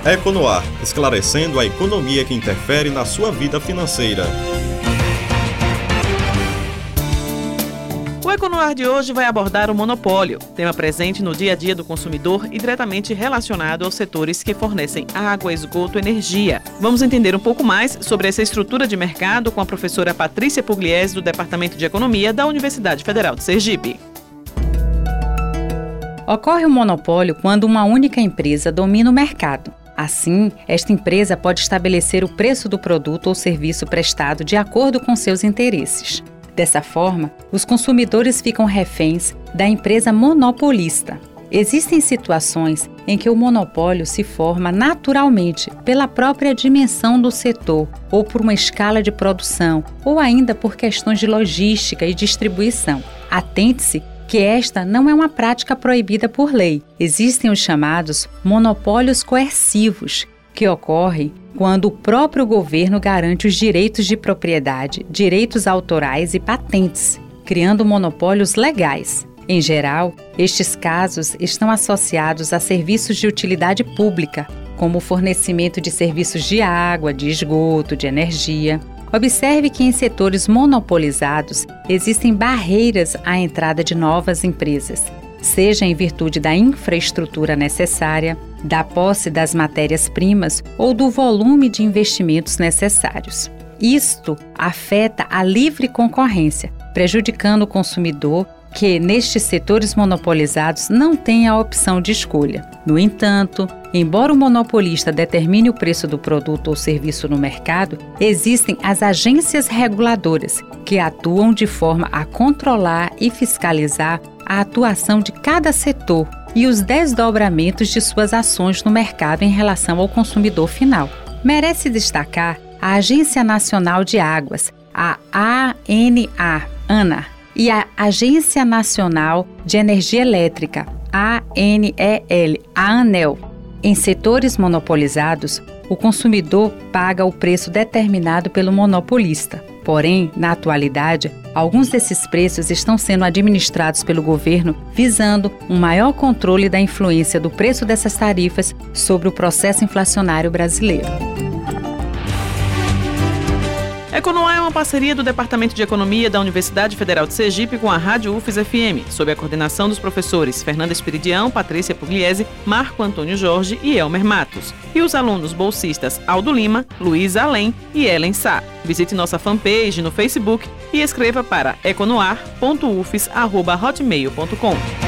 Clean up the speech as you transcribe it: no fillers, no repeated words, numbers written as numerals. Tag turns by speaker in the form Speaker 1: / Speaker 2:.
Speaker 1: Econoar, esclarecendo a economia que interfere na sua vida financeira.
Speaker 2: O Econoar de hoje vai abordar o monopólio, tema presente no dia a dia do consumidor e diretamente relacionado aos setores que fornecem água, esgoto e energia. Vamos entender um pouco mais sobre essa estrutura de mercado com a professora Patrícia Pugliese, do Departamento de Economia da Universidade Federal de Sergipe.
Speaker 3: Ocorre um monopólio quando uma única empresa domina o mercado. Assim, esta empresa pode estabelecer o preço do produto ou serviço prestado de acordo com seus interesses. Dessa forma, os consumidores ficam reféns da empresa monopolista. Existem situações em que o monopólio se forma naturalmente pela própria dimensão do setor, ou por uma escala de produção, ou ainda por questões de logística e distribuição. Atente-se que esta não é uma prática proibida por lei. Existem os chamados monopólios coercivos, que ocorrem quando o próprio governo garante os direitos de propriedade, direitos autorais e patentes, criando monopólios legais. Em geral, estes casos estão associados a serviços de utilidade pública, como o fornecimento de serviços de água, de esgoto, de energia. Observe que em setores monopolizados existem barreiras à entrada de novas empresas, seja em virtude da infraestrutura necessária, da posse das matérias-primas ou do volume de investimentos necessários. Isto afeta a livre concorrência, prejudicando o consumidor que, nestes setores monopolizados, não tem a opção de escolha. No entanto, embora o monopolista determine o preço do produto ou serviço no mercado, existem as agências reguladoras, que atuam de forma a controlar e fiscalizar a atuação de cada setor e os desdobramentos de suas ações no mercado em relação ao consumidor final. Merece destacar a Agência Nacional de Águas, a ANA, e a Agência Nacional de Energia Elétrica, ANEEL, a ANEEL. Em setores monopolizados, o consumidor paga o preço determinado pelo monopolista. Porém, na atualidade, alguns desses preços estão sendo administrados pelo governo visando um maior controle da influência do preço dessas tarifas sobre o processo inflacionário brasileiro.
Speaker 2: Econoar é uma parceria do Departamento de Economia da Universidade Federal de Sergipe com a Rádio UFES FM, sob a coordenação dos professores Fernanda Esperidião, Patrícia Pugliese, Marco Antônio Jorge e Elmer Matos, e os alunos bolsistas Aldo Lima, Luiz Além e Ellen Sá. Visite nossa fanpage no Facebook e escreva para econoar.ufes@hotmail.com.